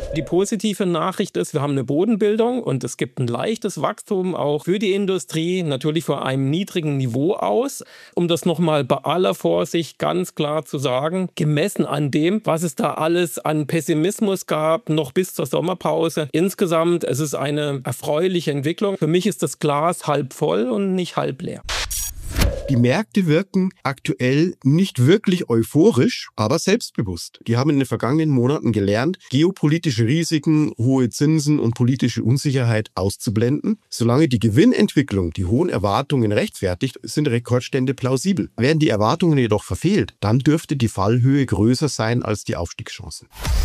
Die positive Nachricht ist, wir haben eine Bodenbildung und es gibt ein leichtes Wachstum auch für die Industrie, natürlich von einem niedrigen Niveau aus. Um das nochmal bei aller Vorsicht ganz klar zu sagen, gemessen an dem, was es da alles an Pessimismus gab, noch bis zur Sommerpause. Insgesamt, es ist eine erfreuliche Entwicklung. Für mich ist das Glas halb voll und nicht halb leer. Die Märkte wirken aktuell nicht wirklich euphorisch, aber selbstbewusst. Die haben in den vergangenen Monaten gelernt, geopolitische Risiken, hohe Zinsen und politische Unsicherheit auszublenden. Solange die Gewinnentwicklung die hohen Erwartungen rechtfertigt, sind Rekordstände plausibel. Werden die Erwartungen jedoch verfehlt, dann dürfte die Fallhöhe größer sein als die Aufstiegschancen.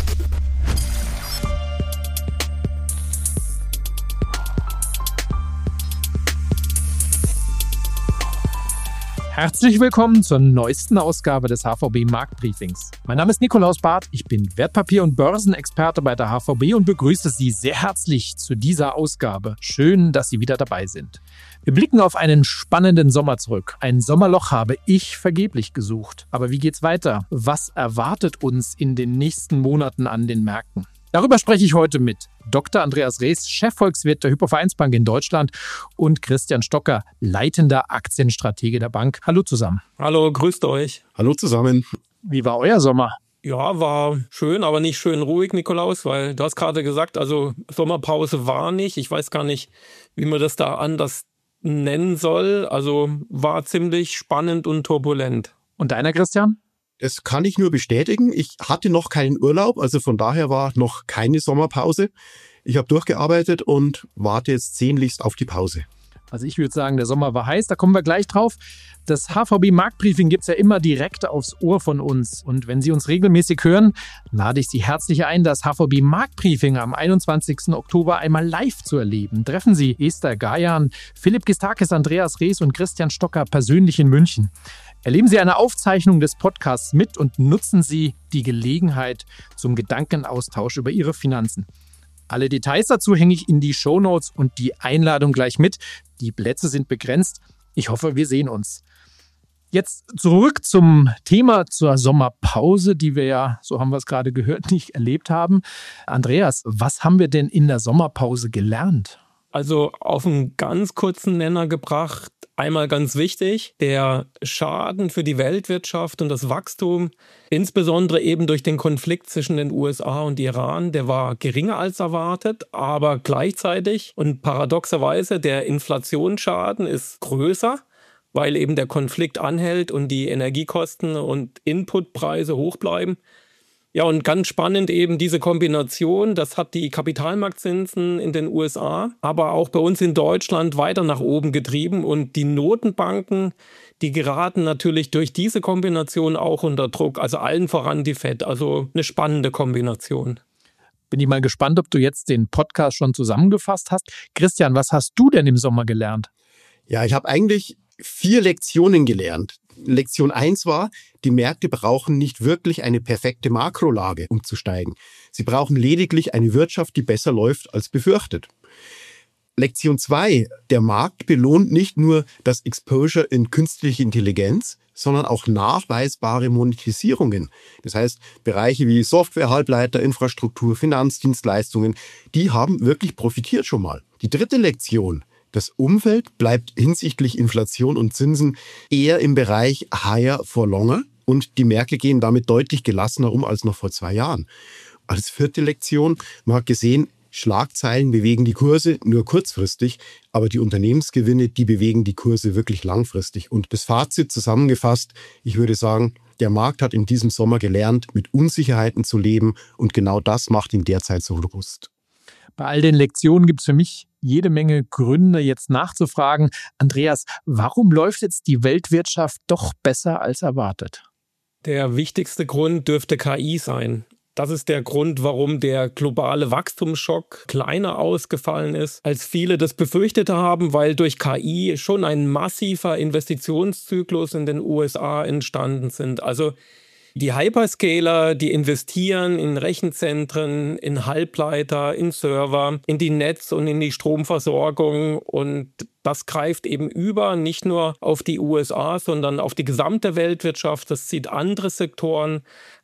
Herzlich willkommen zur neuesten Ausgabe des HVB Marktbriefings. Mein Name ist Nikolaus Barth, ich bin Wertpapier- und Börsenexperte bei der HVB und begrüße Sie sehr herzlich zu dieser Ausgabe. Schön, dass Sie wieder dabei sind. Wir blicken auf einen spannenden Sommer zurück. Ein Sommerloch habe ich vergeblich gesucht. Aber wie geht's weiter? Was erwartet uns in den nächsten Monaten an den Märkten? Darüber spreche ich heute mit Dr. Andreas Rees, Chefvolkswirt der Hypovereinsbank in Deutschland und Christian Stocker, leitender Aktienstratege der Bank. Hallo zusammen. Hallo, grüßt euch. Hallo zusammen. Wie war euer Sommer? Ja, war schön, aber nicht schön ruhig, Nikolaus, weil du hast gerade gesagt, also Sommerpause war nicht. Ich weiß gar nicht, wie man das da anders nennen soll. Also war ziemlich spannend und turbulent. Und deiner, Christian? Das kann ich nur bestätigen. Ich hatte noch keinen Urlaub, also von daher war noch keine Sommerpause. Ich habe durchgearbeitet und warte jetzt sehnlichst auf die Pause. Also ich würde sagen, der Sommer war heiß, da kommen wir gleich drauf. Das HVB Marktbriefing gibt es ja immer direkt aufs Ohr von uns. Und wenn Sie uns regelmäßig hören, lade ich Sie herzlich ein, das HVB Marktbriefing am 21. Oktober einmal live zu erleben. Treffen Sie Esther Gajan, Philipp Gistakis, Andreas Rees und Christian Stocker persönlich in München. Erleben Sie eine Aufzeichnung des Podcasts mit und nutzen Sie die Gelegenheit zum Gedankenaustausch über Ihre Finanzen. Alle Details dazu hänge ich in die Shownotes und die Einladung gleich mit. Die Plätze sind begrenzt. Ich hoffe, wir sehen uns. Jetzt zurück zum Thema zur Sommerpause, die wir ja, so haben wir es gerade gehört, nicht erlebt haben. Andreas, was haben wir denn in der Sommerpause gelernt? Also auf einen ganz kurzen Nenner gebracht, einmal ganz wichtig, der Schaden für die Weltwirtschaft und das Wachstum, insbesondere eben durch den Konflikt zwischen den USA und Iran, der war geringer als erwartet, aber gleichzeitig und paradoxerweise der Inflationsschaden ist größer, weil eben der Konflikt anhält und die Energiekosten und Inputpreise hoch bleiben. Ja, und ganz spannend eben diese Kombination, das hat die Kapitalmarktzinsen in den USA, aber auch bei uns in Deutschland weiter nach oben getrieben. Und die Notenbanken, die geraten natürlich durch diese Kombination auch unter Druck, also allen voran die FED, also eine spannende Kombination. Bin ich mal gespannt, ob du jetzt den Podcast schon zusammengefasst hast. Christian, was hast du denn im Sommer gelernt? Ja, ich habe eigentlich 4 Lektionen gelernt. Lektion 1 war, die Märkte brauchen nicht wirklich eine perfekte Makrolage, um zu steigen. Sie brauchen lediglich eine Wirtschaft, die besser läuft als befürchtet. Lektion 2, der Markt belohnt nicht nur das Exposure in künstliche Intelligenz, sondern auch nachweisbare Monetisierungen. Das heißt, Bereiche wie Software, Halbleiter, Infrastruktur, Finanzdienstleistungen, die haben wirklich profitiert schon mal. Die 3. Lektion: Das Umfeld bleibt hinsichtlich Inflation und Zinsen eher im Bereich higher for longer und die Märkte gehen damit deutlich gelassener um als noch vor 2 Jahren. Als 4. Lektion, man hat gesehen, Schlagzeilen bewegen die Kurse nur kurzfristig, aber die Unternehmensgewinne, die bewegen die Kurse wirklich langfristig. Und das Fazit zusammengefasst, ich würde sagen, der Markt hat in diesem Sommer gelernt, mit Unsicherheiten zu leben und genau das macht ihn derzeit so robust. Bei all den Lektionen gibt es für mich jede Menge Gründe, jetzt nachzufragen. Andreas, warum läuft jetzt die Weltwirtschaft doch besser als erwartet? Der wichtigste Grund dürfte KI sein. Das ist der Grund, warum der globale Wachstumsschock kleiner ausgefallen ist, als viele das befürchtet haben, weil durch KI schon ein massiver Investitionszyklus in den USA entstanden sind. Also die Hyperscaler, die investieren in Rechenzentren, in Halbleiter, in Server, in die Netz- und in die Stromversorgung. Und das greift eben über, nicht nur auf die USA, sondern auf die gesamte Weltwirtschaft. Das zieht andere Sektoren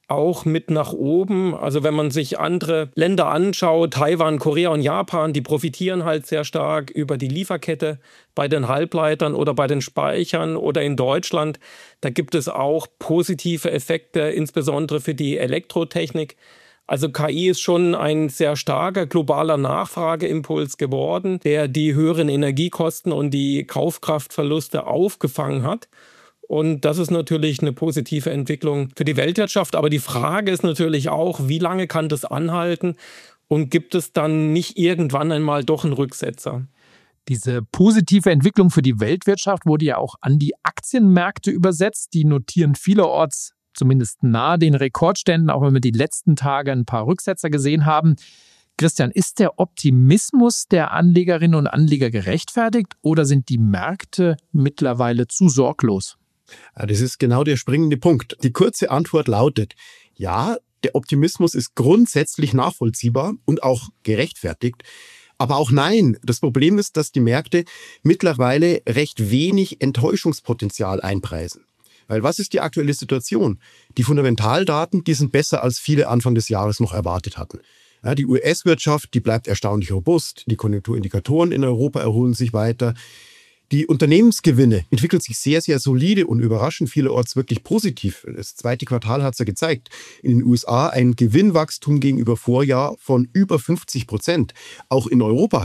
auch mit nach oben. Also wenn man sich andere Länder anschaut, Taiwan, Korea und Japan, die profitieren halt sehr stark über die Lieferkette bei den Halbleitern oder bei den Speichern, oder in Deutschland. Da gibt es auch positive Effekte, insbesondere für die Elektrotechnik. Also KI ist schon ein sehr starker globaler Nachfrageimpuls geworden, der die höheren Energiekosten und die Kaufkraftverluste aufgefangen hat. Und das ist natürlich eine positive Entwicklung für die Weltwirtschaft. Aber die Frage ist natürlich auch, wie lange kann das anhalten und gibt es dann nicht irgendwann einmal doch einen Rücksetzer? Diese positive Entwicklung für die Weltwirtschaft wurde ja auch an die Aktienmärkte übersetzt. Die notieren vielerorts zumindest nahe den Rekordständen, auch wenn wir die letzten Tage ein paar Rücksetzer gesehen haben. Christian, ist der Optimismus der Anlegerinnen und Anleger gerechtfertigt oder sind die Märkte mittlerweile zu sorglos? Das ist genau der springende Punkt. Die kurze Antwort lautet, ja, der Optimismus ist grundsätzlich nachvollziehbar und auch gerechtfertigt. Aber auch nein, das Problem ist, dass die Märkte mittlerweile recht wenig Enttäuschungspotenzial einpreisen. Weil was ist die aktuelle Situation? Die Fundamentaldaten, die sind besser, als viele Anfang des Jahres noch erwartet hatten. Ja, die US-Wirtschaft, die bleibt erstaunlich robust. Die Konjunkturindikatoren in Europa erholen sich weiter. Die Unternehmensgewinne entwickeln sich sehr, sehr solide und überraschend vielerorts wirklich positiv. Das zweite Quartal hat es ja gezeigt. In den USA ein Gewinnwachstum gegenüber Vorjahr von über 50%. Auch in Europa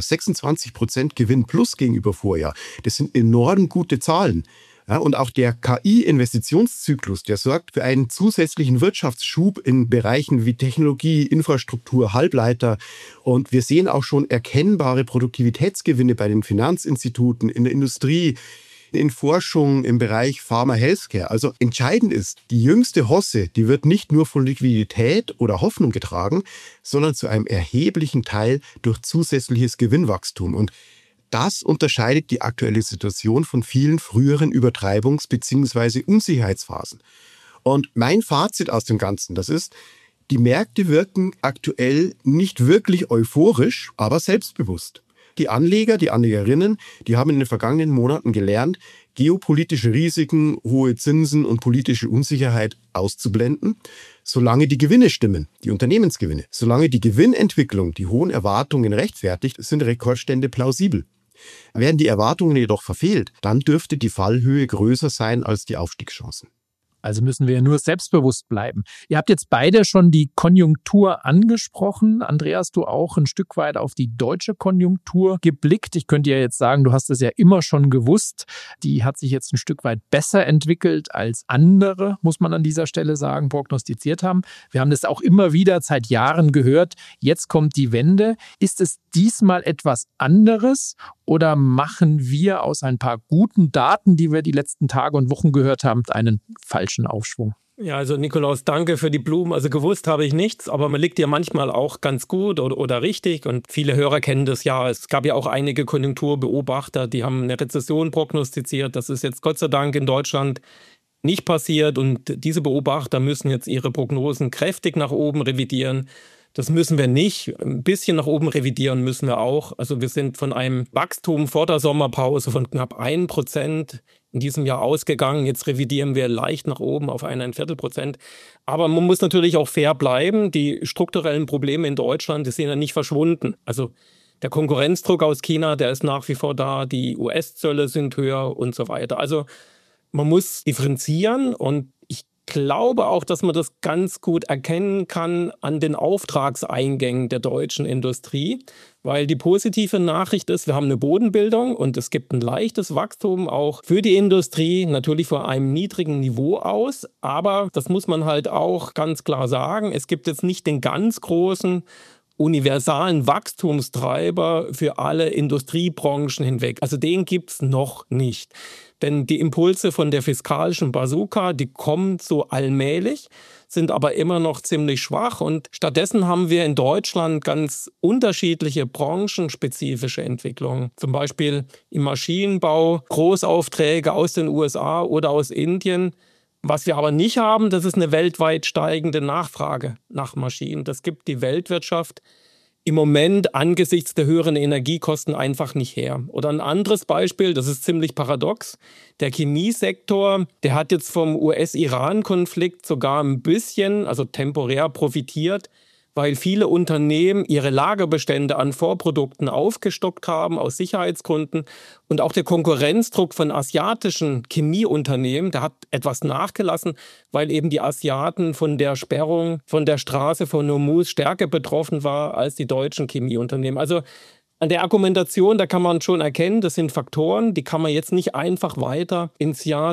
26% Gewinn plus gegenüber Vorjahr. Das sind enorm gute Zahlen. Ja, und auch der KI-Investitionszyklus, der sorgt für einen zusätzlichen Wirtschaftsschub in Bereichen wie Technologie, Infrastruktur, Halbleiter. Und wir sehen auch schon erkennbare Produktivitätsgewinne bei den Finanzinstituten, in der Industrie, in Forschung im Bereich Pharma, Healthcare. Also entscheidend ist, die jüngste Hosse, die wird nicht nur von Liquidität oder Hoffnung getragen, sondern zu einem erheblichen Teil durch zusätzliches Gewinnwachstum. Und das unterscheidet die aktuelle Situation von vielen früheren Übertreibungs- bzw. Unsicherheitsphasen. Und mein Fazit aus dem Ganzen, das ist, die Märkte wirken aktuell nicht wirklich euphorisch, aber selbstbewusst. Die Anleger, die Anlegerinnen, die haben in den vergangenen Monaten gelernt, geopolitische Risiken, hohe Zinsen und politische Unsicherheit auszublenden, solange die Gewinne stimmen, die Unternehmensgewinne. Solange die Gewinnentwicklung die hohen Erwartungen rechtfertigt, sind Rekordstände plausibel. Werden die Erwartungen jedoch verfehlt, dann dürfte die Fallhöhe größer sein als die Aufstiegschancen. Also müssen wir ja nur selbstbewusst bleiben. Ihr habt jetzt beide schon die Konjunktur angesprochen. Andreas, du auch ein Stück weit auf die deutsche Konjunktur geblickt. Ich könnte ja jetzt sagen, du hast es ja immer schon gewusst. Die hat sich jetzt ein Stück weit besser entwickelt als andere, muss man an dieser Stelle sagen, prognostiziert haben. Wir haben das auch immer wieder seit Jahren gehört. Jetzt kommt die Wende. Ist es diesmal etwas anderes oder machen wir aus ein paar guten Daten, die wir die letzten Tage und Wochen gehört haben, einen falschen Aufschwung? Ja, also Nikolaus, danke für die Blumen. Also gewusst habe ich nichts, aber man liegt ja manchmal auch ganz gut oder richtig. Und viele Hörer kennen das ja. Es gab ja auch einige Konjunkturbeobachter, die haben eine Rezession prognostiziert. Das ist jetzt Gott sei Dank in Deutschland nicht passiert. Und diese Beobachter müssen jetzt ihre Prognosen kräftig nach oben revidieren. Das müssen wir nicht. Ein bisschen nach oben revidieren müssen wir auch. Also wir sind von einem Wachstum vor der Sommerpause von knapp 1% in diesem Jahr ausgegangen. Jetzt revidieren wir leicht nach oben auf 1,25%. Aber man muss natürlich auch fair bleiben. Die strukturellen Probleme in Deutschland, die sind ja nicht verschwunden. Also der Konkurrenzdruck aus China, der ist nach wie vor da. Die US-Zölle sind höher und so weiter. Also man muss differenzieren und ich glaube auch, dass man das ganz gut erkennen kann an den Auftragseingängen der deutschen Industrie, weil die positive Nachricht ist, wir haben eine Bodenbildung und es gibt ein leichtes Wachstum auch für die Industrie, natürlich von einem niedrigen Niveau aus, aber das muss man halt auch ganz klar sagen, es gibt jetzt nicht den ganz großen universalen Wachstumstreiber für alle Industriebranchen hinweg. Also den gibt es noch nicht. Denn die Impulse von der fiskalischen Bazooka, die kommen so allmählich, sind aber immer noch ziemlich schwach. Und stattdessen haben wir in Deutschland ganz unterschiedliche branchenspezifische Entwicklungen. Zum Beispiel im Maschinenbau, Großaufträge aus den USA oder aus Indien. Was wir aber nicht haben, das ist eine weltweit steigende Nachfrage nach Maschinen. Das gibt die Weltwirtschaft im Moment angesichts der höheren Energiekosten einfach nicht her. Oder ein anderes Beispiel, das ist ziemlich paradox. Der Chemiesektor, der hat jetzt vom US-Iran-Konflikt sogar ein bisschen, also temporär profitiert, weil viele Unternehmen ihre Lagerbestände an Vorprodukten aufgestockt haben aus Sicherheitsgründen. Und auch der Konkurrenzdruck von asiatischen Chemieunternehmen, der hat etwas nachgelassen, weil eben die Asiaten von der Sperrung von der Straße von Hormuz stärker betroffen waren als die deutschen Chemieunternehmen. Also an der Argumentation, da kann man schon erkennen, das sind Faktoren, die kann man jetzt nicht einfach weiter ins Jahr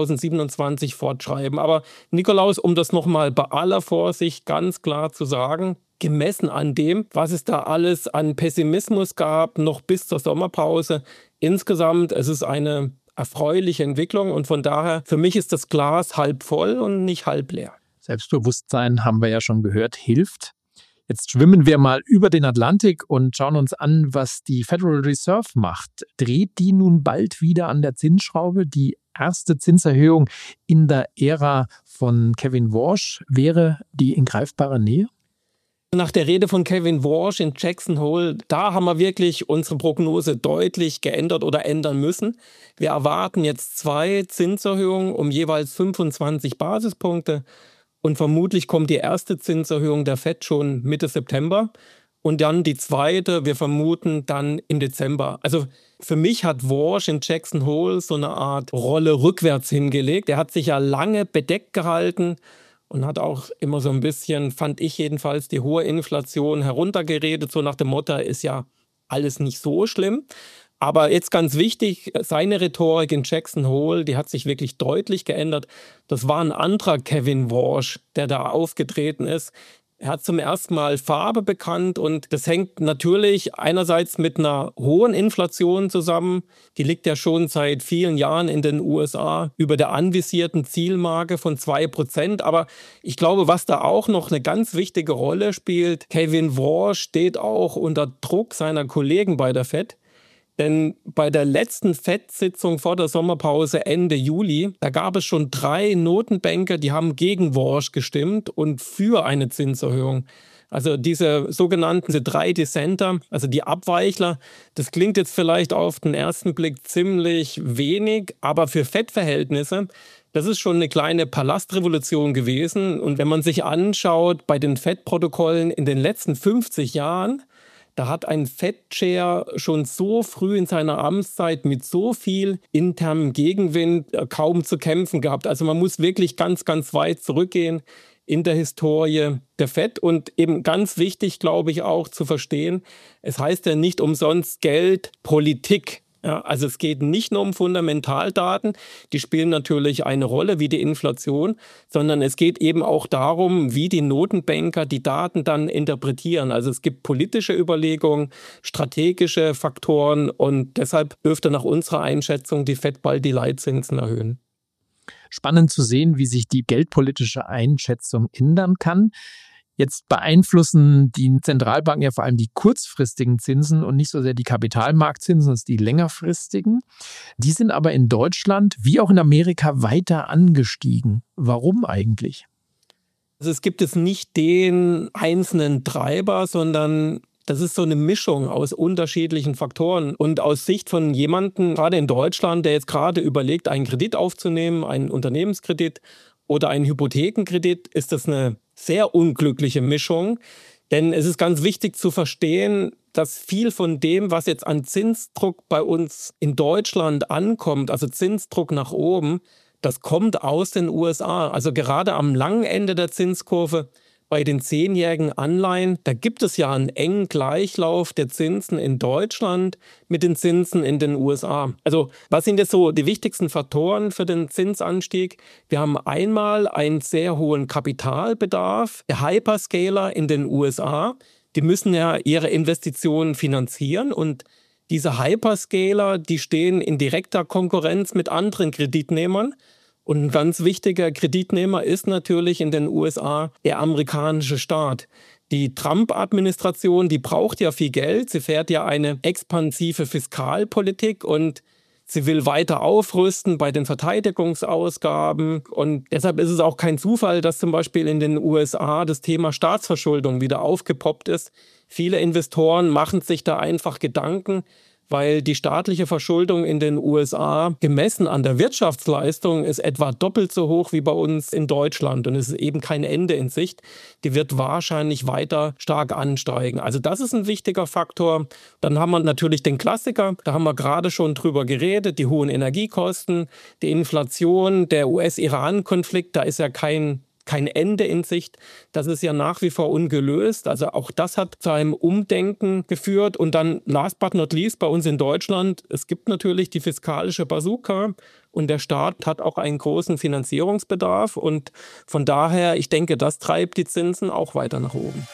2027 fortschreiben. Aber Nikolaus, um das nochmal bei aller Vorsicht ganz klar zu sagen, gemessen an dem, was es da alles an Pessimismus gab, noch bis zur Sommerpause, insgesamt, es ist eine erfreuliche Entwicklung und von daher, für mich ist das Glas halb voll und nicht halb leer. Selbstbewusstsein, haben wir ja schon gehört, hilft. Jetzt schwimmen wir mal über den Atlantik und schauen uns an, was die Federal Reserve macht. Dreht die nun bald wieder an der Zinsschraube? Die erste Zinserhöhung in der Ära von Kevin Warsh, wäre die in greifbarer Nähe? Nach der Rede von Kevin Warsh in Jackson Hole, da haben wir wirklich unsere Prognose deutlich geändert oder ändern müssen. Wir erwarten jetzt 2 Zinserhöhungen um jeweils 25 Basispunkte. Und vermutlich kommt die erste Zinserhöhung der FED schon Mitte September und dann die zweite, wir vermuten, dann im Dezember. Also für mich hat Warsh in Jackson Hole so eine Art Rolle rückwärts hingelegt. Er hat sich ja lange bedeckt gehalten und hat auch immer so ein bisschen, fand ich jedenfalls, die hohe Inflation heruntergeredet, so nach dem Motto, ist ja alles nicht so schlimm. Aber jetzt ganz wichtig, seine Rhetorik in Jackson Hole, die hat sich wirklich deutlich geändert. Das war ein anderer Kevin Warsh, der da aufgetreten ist. Er hat zum ersten Mal Farbe bekannt und das hängt natürlich einerseits mit einer hohen Inflation zusammen. Die liegt ja schon seit vielen Jahren in den USA über der anvisierten Zielmarke von 2%. Aber ich glaube, was da auch noch eine ganz wichtige Rolle spielt, Kevin Warsh steht auch unter Druck seiner Kollegen bei der FED. Denn bei der letzten FED-Sitzung vor der Sommerpause Ende Juli, da gab es schon 3 Notenbanker, die haben gegen Warsh gestimmt und für eine Zinserhöhung. Also diese 3 Dissenter, also die Abweichler, das klingt jetzt vielleicht auf den ersten Blick ziemlich wenig, aber für FED-Verhältnisse, das ist schon eine kleine Palastrevolution gewesen. Und wenn man sich anschaut, bei den FED-Protokollen in den letzten 50 Jahren, da hat ein Fed-Chair schon so früh in seiner Amtszeit mit so viel internem Gegenwind kaum zu kämpfen gehabt. Also man muss wirklich ganz, ganz weit zurückgehen in der Historie der Fed. Und eben ganz wichtig, glaube ich, auch zu verstehen, es heißt ja nicht umsonst Geldpolitik. Ja, also es geht nicht nur um Fundamentaldaten, die spielen natürlich eine Rolle wie die Inflation, sondern es geht eben auch darum, wie die Notenbanker die Daten dann interpretieren. Also es gibt politische Überlegungen, strategische Faktoren und deshalb dürfte nach unserer Einschätzung die FED bald die Leitzinsen erhöhen. Spannend zu sehen, wie sich die geldpolitische Einschätzung ändern kann. Jetzt beeinflussen die Zentralbanken ja vor allem die kurzfristigen Zinsen und nicht so sehr die Kapitalmarktzinsen, das sind die längerfristigen. Die sind aber in Deutschland wie auch in Amerika weiter angestiegen. Warum eigentlich? Also es gibt jetzt nicht den einzelnen Treiber, sondern das ist so eine Mischung aus unterschiedlichen Faktoren. Und aus Sicht von jemandem, gerade in Deutschland, der jetzt gerade überlegt, einen Kredit aufzunehmen, einen Unternehmenskredit oder einen Hypothekenkredit, ist das eine sehr unglückliche Mischung. Denn es ist ganz wichtig zu verstehen, dass viel von dem, was jetzt an Zinsdruck bei uns in Deutschland ankommt, also Zinsdruck nach oben, das kommt aus den USA. Also gerade am langen Ende der Zinskurve bei den 10-jährigen Anleihen, da gibt es ja einen engen Gleichlauf der Zinsen in Deutschland mit den Zinsen in den USA. Also was sind jetzt so die wichtigsten Faktoren für den Zinsanstieg? Wir haben einmal einen sehr hohen Kapitalbedarf der Hyperscaler in den USA. Die müssen ja ihre Investitionen finanzieren und diese Hyperscaler, die stehen in direkter Konkurrenz mit anderen Kreditnehmern. Und ein ganz wichtiger Kreditnehmer ist natürlich in den USA der amerikanische Staat. Die Trump-Administration, die braucht ja viel Geld. Sie fährt ja eine expansive Fiskalpolitik und Sie will weiter aufrüsten bei den Verteidigungsausgaben. Und deshalb ist es auch kein Zufall, dass zum Beispiel in den USA das Thema Staatsverschuldung wieder aufgepoppt ist. Viele Investoren machen sich da einfach Gedanken, weil die staatliche Verschuldung in den USA gemessen an der Wirtschaftsleistung ist etwa doppelt so hoch wie bei uns in Deutschland. Und es ist eben kein Ende in Sicht. Die wird wahrscheinlich weiter stark ansteigen. Also das ist ein wichtiger Faktor. Dann haben wir natürlich den Klassiker, da haben wir gerade schon drüber geredet, die hohen Energiekosten, die Inflation, der US-Iran-Konflikt, da ist ja kein Ende in Sicht. Das ist ja nach wie vor ungelöst. Also auch das hat zu einem Umdenken geführt. Und dann last but not least bei uns in Deutschland, es gibt natürlich die fiskalische Bazooka und der Staat hat auch einen großen Finanzierungsbedarf. Und von daher, ich denke, das treibt die Zinsen auch weiter nach oben.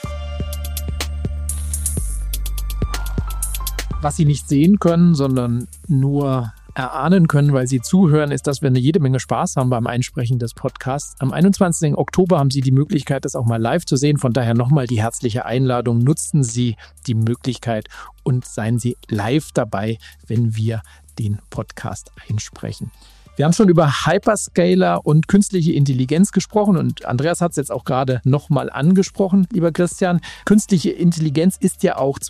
Was Sie nicht sehen können, sondern nur erahnen können, weil Sie zuhören, ist, dass wir eine jede Menge Spaß haben beim Einsprechen des Podcasts. Am 21. Oktober haben Sie die Möglichkeit, das auch mal live zu sehen. Von daher nochmal die herzliche Einladung. Nutzen Sie die Möglichkeit und seien Sie live dabei, wenn wir den Podcast einsprechen. Wir haben schon über Hyperscaler und künstliche Intelligenz gesprochen und Andreas hat es jetzt auch gerade nochmal angesprochen, lieber Christian. Künstliche Intelligenz ist ja auch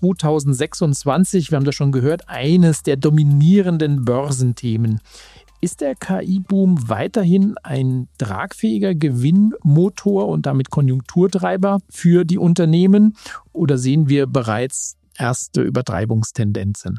2026, wir haben das schon gehört, eines der dominierenden Börsenthemen. Ist der KI-Boom weiterhin ein tragfähiger Gewinnmotor und damit Konjunkturtreiber für die Unternehmen oder sehen wir bereits erste Übertreibungstendenzen?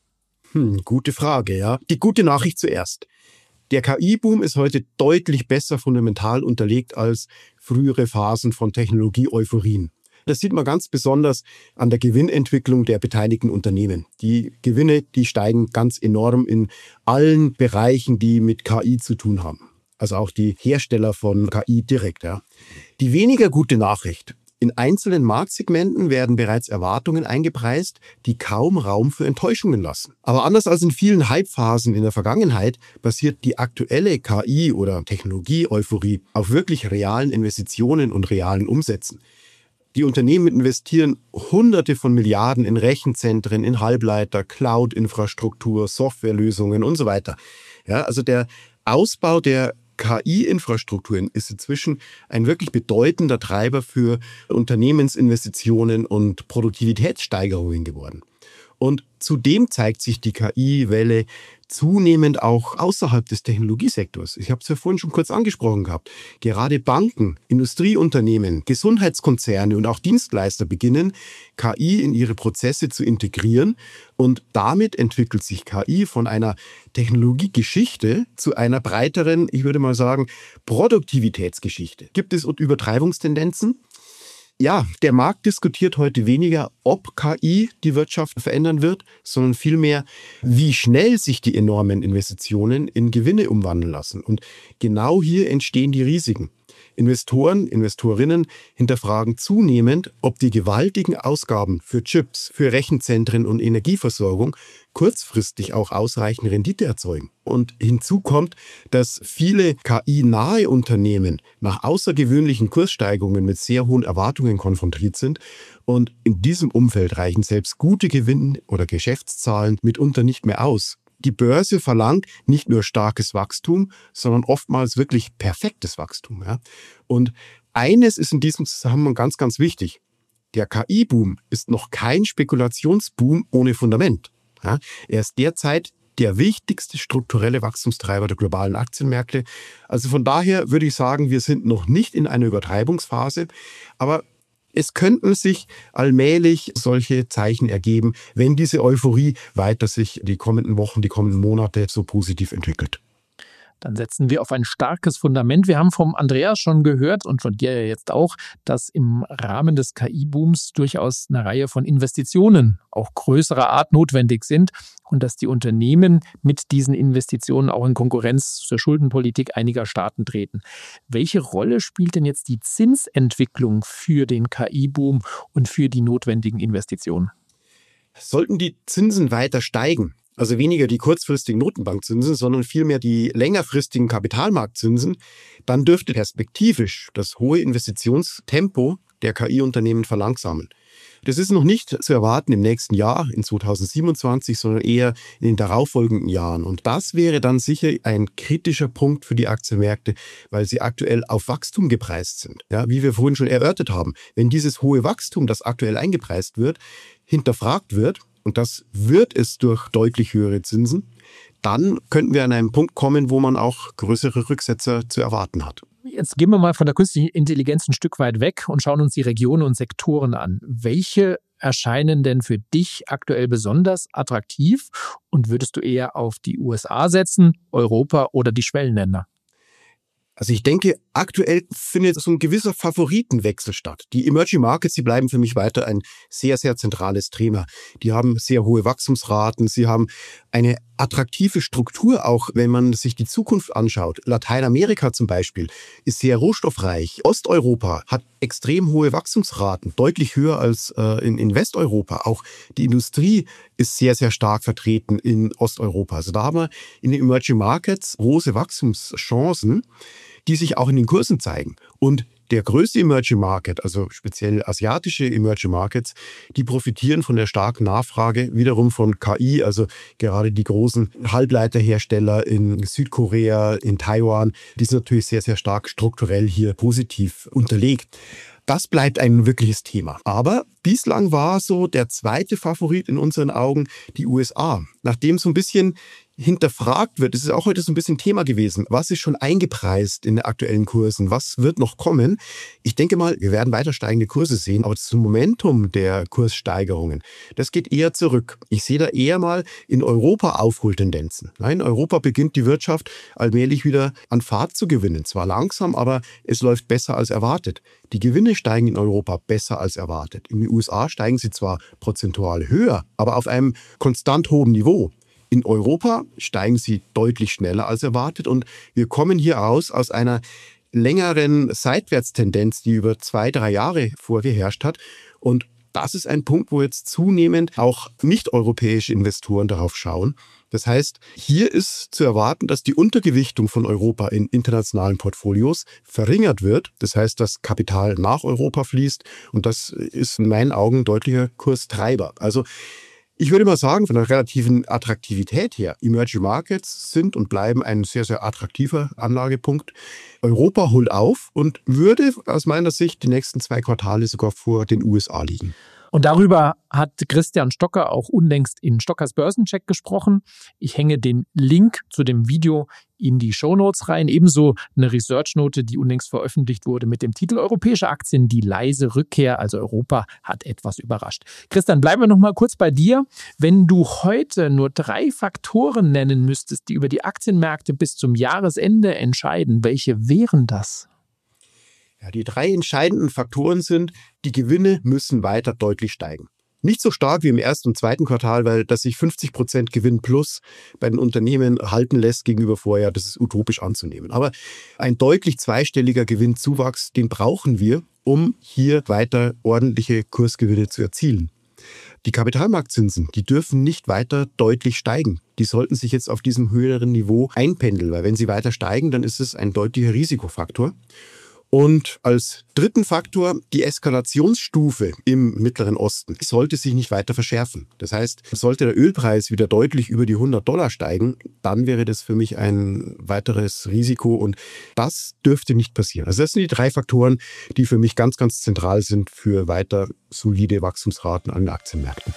Gute Frage, ja. Die gute Nachricht zuerst. Der KI-Boom ist heute deutlich besser fundamental unterlegt als frühere Phasen von Technologie-Euphorien. Das sieht man ganz besonders an der Gewinnentwicklung der beteiligten Unternehmen. Die Gewinne, die steigen ganz enorm in allen Bereichen, die mit KI zu tun haben. Also auch die Hersteller von KI direkt. Ja. Die weniger gute Nachricht: In einzelnen Marktsegmenten werden bereits Erwartungen eingepreist, die kaum Raum für Enttäuschungen lassen. Aber anders als in vielen Hypephasen in der Vergangenheit basiert die aktuelle KI- oder Technologie-Euphorie auf wirklich realen Investitionen und realen Umsätzen. Die Unternehmen investieren Hunderte von Milliarden in Rechenzentren, in Halbleiter, Cloud-Infrastruktur, Softwarelösungen und so weiter. Ja, also der Ausbau der KI-Infrastrukturen ist inzwischen ein wirklich bedeutender Treiber für Unternehmensinvestitionen und Produktivitätssteigerungen geworden. Und zudem zeigt sich die KI-Welle zunehmend auch außerhalb des Technologiesektors. Ich habe es ja vorhin schon kurz angesprochen gehabt. Gerade Banken, Industrieunternehmen, Gesundheitskonzerne und auch Dienstleister beginnen, KI in ihre Prozesse zu integrieren. Und damit entwickelt sich KI von einer Technologiegeschichte zu einer breiteren, ich würde mal sagen, Produktivitätsgeschichte. Gibt es Übertreibungstendenzen? Ja, der Markt diskutiert heute weniger, ob KI die Wirtschaft verändern wird, sondern vielmehr, wie schnell sich die enormen Investitionen in Gewinne umwandeln lassen. Und genau hier entstehen die Risiken. Investoren, Investorinnen hinterfragen zunehmend, ob die gewaltigen Ausgaben für Chips, für Rechenzentren und Energieversorgung kurzfristig auch ausreichend Rendite erzeugen. Und hinzu kommt, dass viele KI-nahe Unternehmen nach außergewöhnlichen Kurssteigerungen mit sehr hohen Erwartungen konfrontiert sind. Und in diesem Umfeld reichen selbst gute Gewinn- oder Geschäftszahlen mitunter nicht mehr aus. Die Börse verlangt nicht nur starkes Wachstum, sondern oftmals wirklich perfektes Wachstum. Ja? Und eines ist in diesem Zusammenhang ganz, ganz wichtig. Der KI-Boom ist noch kein Spekulationsboom ohne Fundament. Ja? Er ist derzeit der wichtigste strukturelle Wachstumstreiber der globalen Aktienmärkte. Also von daher würde ich sagen, wir sind noch nicht in einer Übertreibungsphase, aber es könnten sich allmählich solche Zeichen ergeben, wenn diese Euphorie weiter sich die kommenden Wochen, die kommenden Monate so positiv entwickelt. Dann setzen wir auf ein starkes Fundament. Wir haben vom Andreas schon gehört und von dir jetzt auch, dass im Rahmen des KI-Booms durchaus eine Reihe von Investitionen auch größerer Art notwendig sind und dass die Unternehmen mit diesen Investitionen auch in Konkurrenz zur Schuldenpolitik einiger Staaten treten. Welche Rolle spielt denn jetzt die Zinsentwicklung für den KI-Boom und für die notwendigen Investitionen? Sollten die Zinsen weiter steigen, also weniger die kurzfristigen Notenbankzinsen, sondern vielmehr die längerfristigen Kapitalmarktzinsen, dann dürfte perspektivisch das hohe Investitionstempo der KI-Unternehmen verlangsamen. Das ist noch nicht zu erwarten im nächsten Jahr, in 2027, sondern eher in den darauffolgenden Jahren. Und das wäre dann sicher ein kritischer Punkt für die Aktienmärkte, weil sie aktuell auf Wachstum gepreist sind. Ja, wie wir vorhin schon erörtert haben, wenn dieses hohe Wachstum, das aktuell eingepreist wird, hinterfragt wird, und das wird es durch deutlich höhere Zinsen, dann könnten wir an einen Punkt kommen, wo man auch größere Rücksetzer zu erwarten hat. Jetzt gehen wir mal von der künstlichen Intelligenz ein Stück weit weg und schauen uns die Regionen und Sektoren an. Welche erscheinen denn für dich aktuell besonders attraktiv und würdest du eher auf die USA setzen, Europa oder die Schwellenländer? Also ich denke, aktuell findet so ein gewisser Favoritenwechsel statt. Die Emerging Markets, die bleiben für mich weiter ein sehr, sehr zentrales Thema. Die haben sehr hohe Wachstumsraten, sie haben eine attraktive Struktur, auch wenn man sich die Zukunft anschaut. Lateinamerika zum Beispiel ist sehr rohstoffreich. Osteuropa hat extrem hohe Wachstumsraten, deutlich höher als in Westeuropa. Auch die Industrie ist sehr, sehr stark vertreten in Osteuropa. Also da haben wir in den Emerging Markets große Wachstumschancen, die sich auch in den Kursen zeigen. Und der größte Emerging Market, also speziell asiatische Emerging Markets, die profitieren von der starken Nachfrage, wiederum von KI, also gerade die großen Halbleiterhersteller in Südkorea, in Taiwan, die sind natürlich sehr, sehr stark strukturell hier positiv unterlegt. Das bleibt ein wirkliches Thema. Aber bislang war so der zweite Favorit in unseren Augen die USA. Nachdem so ein bisschen hinterfragt wird, das ist auch heute so ein bisschen Thema gewesen, was ist schon eingepreist in den aktuellen Kursen, was wird noch kommen? Ich denke mal, wir werden weiter steigende Kurse sehen, aber das Momentum der Kurssteigerungen, das geht eher zurück. Ich sehe da eher mal in Europa Aufholtendenzen. In Europa beginnt die Wirtschaft allmählich wieder an Fahrt zu gewinnen. Zwar langsam, aber es läuft besser als erwartet. Die Gewinne steigen in Europa besser als erwartet. In den USA steigen sie zwar prozentual höher, aber auf einem konstant hohen Niveau. In Europa steigen sie deutlich schneller als erwartet und wir kommen hier aus einer längeren Seitwärtstendenz, die über 2-3 Jahre vorgeherrscht hat. Und das ist ein Punkt, wo jetzt zunehmend auch nicht-europäische Investoren darauf schauen. Das heißt, hier ist zu erwarten, dass die Untergewichtung von Europa in internationalen Portfolios verringert wird. Das heißt, dass Kapital nach Europa fließt und das ist in meinen Augen ein deutlicher Kurstreiber. Also ich würde mal sagen, von der relativen Attraktivität her, Emerging Markets sind und bleiben ein sehr, sehr attraktiver Anlagepunkt. Europa holt auf und würde aus meiner Sicht die nächsten 2 Quartale sogar vor den USA liegen. Und darüber hat Christian Stocker auch unlängst in Stockers Börsencheck gesprochen. Ich hänge den Link zu dem Video in die Shownotes rein. Ebenso eine Research-Note, die unlängst veröffentlicht wurde mit dem Titel Europäische Aktien, die leise Rückkehr. Also Europa hat etwas überrascht. Christian, bleiben wir noch mal kurz bei dir. Wenn du heute nur 3 Faktoren nennen müsstest, die über die Aktienmärkte bis zum Jahresende entscheiden, welche wären das? Ja, die 3 entscheidenden Faktoren sind, die Gewinne müssen weiter deutlich steigen. Nicht so stark wie im ersten und zweiten Quartal, weil dass sich 50% Gewinn plus bei den Unternehmen halten lässt gegenüber Vorjahr, das ist utopisch anzunehmen. Aber ein deutlich zweistelliger Gewinnzuwachs, den brauchen wir, um hier weiter ordentliche Kursgewinne zu erzielen. Die Kapitalmarktzinsen, die dürfen nicht weiter deutlich steigen. Die sollten sich jetzt auf diesem höheren Niveau einpendeln, weil wenn sie weiter steigen, dann ist es ein deutlicher Risikofaktor. Und als dritten Faktor die Eskalationsstufe im Mittleren Osten sollte sich nicht weiter verschärfen. Das heißt, sollte der Ölpreis wieder deutlich über die $100 steigen, dann wäre das für mich ein weiteres Risiko und das dürfte nicht passieren. Also das sind die 3 Faktoren, die für mich ganz, ganz zentral sind für weiter solide Wachstumsraten an den Aktienmärkten.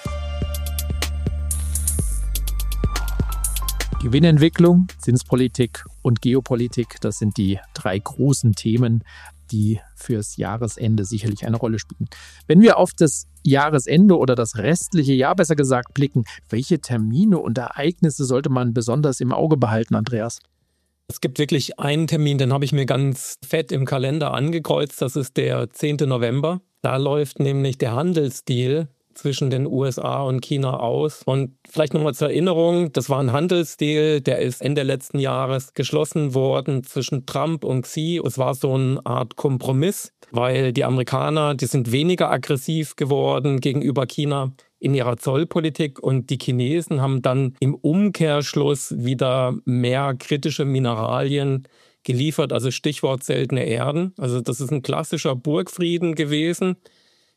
Gewinnentwicklung, Zinspolitik und Geopolitik, das sind die 3 großen Themen, die fürs Jahresende sicherlich eine Rolle spielen. Wenn wir auf das Jahresende oder das restliche Jahr besser gesagt blicken, welche Termine und Ereignisse sollte man besonders im Auge behalten, Andreas? Es gibt wirklich einen Termin, den habe ich mir ganz fett im Kalender angekreuzt, das ist der 10. November. Da läuft nämlich der Handelsdeal zwischen den USA und China aus. Und vielleicht nochmal zur Erinnerung, das war ein Handelsdeal, der ist Ende letzten Jahres geschlossen worden zwischen Trump und Xi. Es war so eine Art Kompromiss, weil die Amerikaner, die sind weniger aggressiv geworden gegenüber China in ihrer Zollpolitik und die Chinesen haben dann im Umkehrschluss wieder mehr kritische Mineralien geliefert, also Stichwort seltene Erden. Also das ist ein klassischer Burgfrieden gewesen.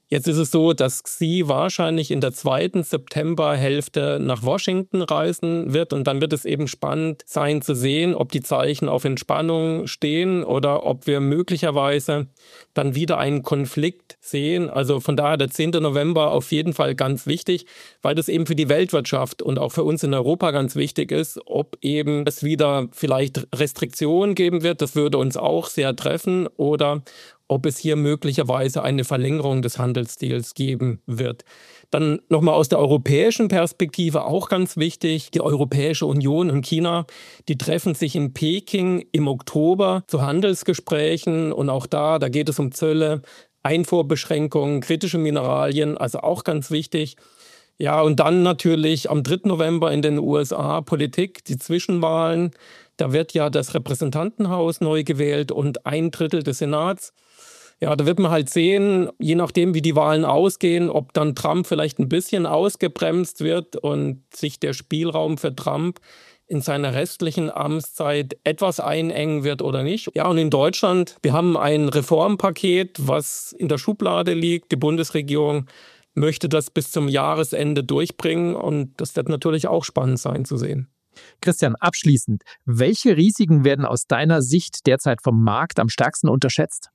Jetzt ist es so, dass Xi wahrscheinlich in der 2. Septemberhälfte nach Washington reisen wird und dann wird es eben spannend sein zu sehen, ob die Zeichen auf Entspannung stehen oder ob wir möglicherweise dann wieder einen Konflikt sehen. Also von daher der 10. November auf jeden Fall ganz wichtig, weil das eben für die Weltwirtschaft und auch für uns in Europa ganz wichtig ist, ob eben es wieder vielleicht Restriktionen geben wird, das würde uns auch sehr treffen, oder ob es hier möglicherweise eine Verlängerung des Handelsdeals geben wird. Dann nochmal aus der europäischen Perspektive auch ganz wichtig, die Europäische Union und China, die treffen sich in Peking im Oktober zu Handelsgesprächen und auch da geht es um Zölle, Einfuhrbeschränkungen, kritische Mineralien, also auch ganz wichtig. Ja, und dann natürlich am 3. November in den USA Politik, die Zwischenwahlen. Da wird ja das Repräsentantenhaus neu gewählt und 1/3 des Senats. Ja, da wird man halt sehen, je nachdem, wie die Wahlen ausgehen, ob dann Trump vielleicht ein bisschen ausgebremst wird und sich der Spielraum für Trump in seiner restlichen Amtszeit etwas einengen wird oder nicht. Ja, und in Deutschland, wir haben ein Reformpaket, was in der Schublade liegt. Die Bundesregierung möchte das bis zum Jahresende durchbringen und das wird natürlich auch spannend sein zu sehen. Christian, abschließend, welche Risiken werden aus deiner Sicht derzeit vom Markt am stärksten unterschätzt?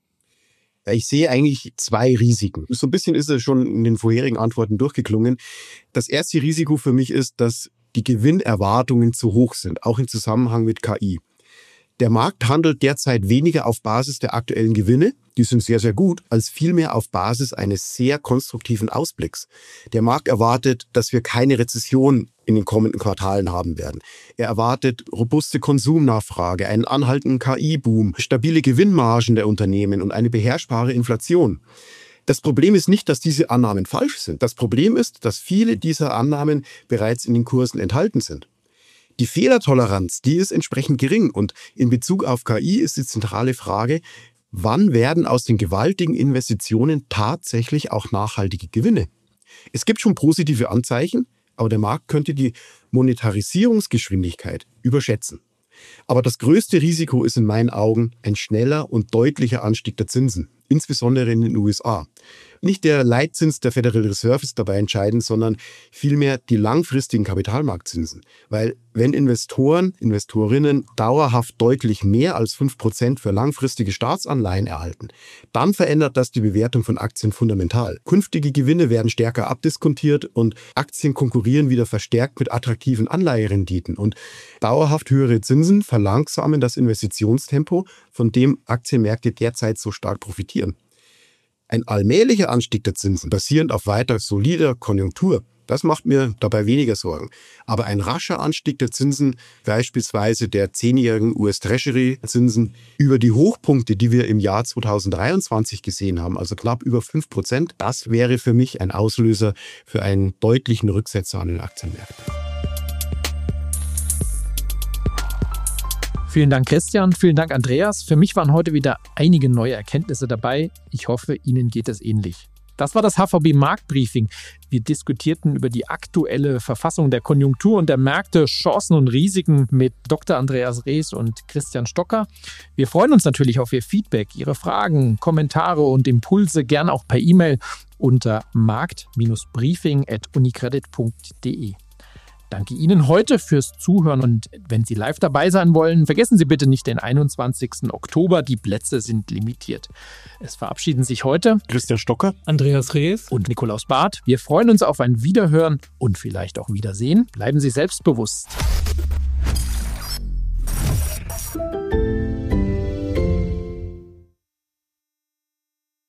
Ich sehe eigentlich 2 Risiken. So ein bisschen ist es schon in den vorherigen Antworten durchgeklungen. Das erste Risiko für mich ist, dass die Gewinnerwartungen zu hoch sind, auch im Zusammenhang mit KI. Der Markt handelt derzeit weniger auf Basis der aktuellen Gewinne, die sind sehr, sehr gut, als vielmehr auf Basis eines sehr konstruktiven Ausblicks. Der Markt erwartet, dass wir keine Rezession in den kommenden Quartalen haben werden. Er erwartet robuste Konsumnachfrage, einen anhaltenden KI-Boom, stabile Gewinnmargen der Unternehmen und eine beherrschbare Inflation. Das Problem ist nicht, dass diese Annahmen falsch sind. Das Problem ist, dass viele dieser Annahmen bereits in den Kursen enthalten sind. Die Fehlertoleranz, die ist entsprechend gering und in Bezug auf KI ist die zentrale Frage, wann werden aus den gewaltigen Investitionen tatsächlich auch nachhaltige Gewinne? Es gibt schon positive Anzeichen, aber der Markt könnte die Monetarisierungsgeschwindigkeit überschätzen. Aber das größte Risiko ist in meinen Augen ein schneller und deutlicher Anstieg der Zinsen, insbesondere in den USA. Nicht der Leitzins der Federal Reserve ist dabei entscheidend, sondern vielmehr die langfristigen Kapitalmarktzinsen. Weil wenn Investorinnen dauerhaft deutlich mehr als 5% für langfristige Staatsanleihen erhalten, dann verändert das die Bewertung von Aktien fundamental. Künftige Gewinne werden stärker abdiskontiert und Aktien konkurrieren wieder verstärkt mit attraktiven Anleiherenditen. Und dauerhaft höhere Zinsen verlangsamen das Investitionstempo, von dem Aktienmärkte derzeit so stark profitieren. Ein allmählicher Anstieg der Zinsen, basierend auf weiter solider Konjunktur, das macht mir dabei weniger Sorgen. Aber ein rascher Anstieg der Zinsen, beispielsweise der 10-jährigen US-Treasury-Zinsen, über die Hochpunkte, die wir im Jahr 2023 gesehen haben, also knapp über 5%, das wäre für mich ein Auslöser für einen deutlichen Rücksetzer an den Aktienmärkten. Vielen Dank, Christian. Vielen Dank, Andreas. Für mich waren heute wieder einige neue Erkenntnisse dabei. Ich hoffe, Ihnen geht es ähnlich. Das war das HVB Marktbriefing. Wir diskutierten über die aktuelle Verfassung der Konjunktur und der Märkte, Chancen und Risiken mit Dr. Andreas Rees und Christian Stocker. Wir freuen uns natürlich auf Ihr Feedback, Ihre Fragen, Kommentare und Impulse, gern auch per E-Mail unter markt-briefing@unicredit.de. Danke Ihnen heute fürs Zuhören und wenn Sie live dabei sein wollen, vergessen Sie bitte nicht den 21. Oktober. Die Plätze sind limitiert. Es verabschieden sich heute Christian Stocker, Andreas Rees und Nikolaus Barth. Wir freuen uns auf ein Wiederhören und vielleicht auch Wiedersehen. Bleiben Sie selbstbewusst.